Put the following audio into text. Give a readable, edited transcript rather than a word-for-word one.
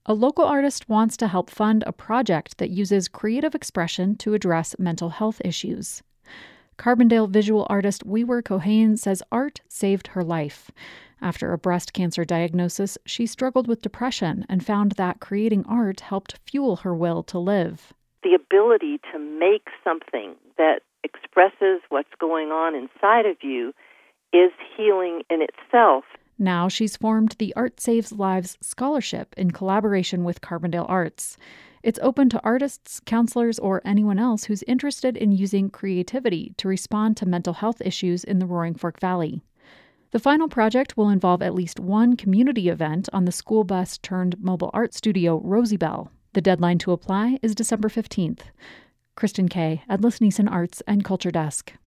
A local artist wants to help fund a project that uses creative expression to address mental health issues. Carbondale visual artist Wewer Cohane says art saved her life. After a breast cancer diagnosis, she struggled with depression and found that creating art helped fuel her will to live. The ability to make something that expresses what's going on inside of you is healing in itself. Now she's formed the Art Saves Lives Scholarship in collaboration with Carbondale Arts. It's open to artists, counselors, or anyone else who's interested in using creativity to respond to mental health issues in the Roaring Fork Valley. The final project will involve at least one community event on the school bus turned mobile art studio Rosie Bell. The deadline to apply is December 15th. Kristen Kay, Edlis Neeson Arts and Culture Desk.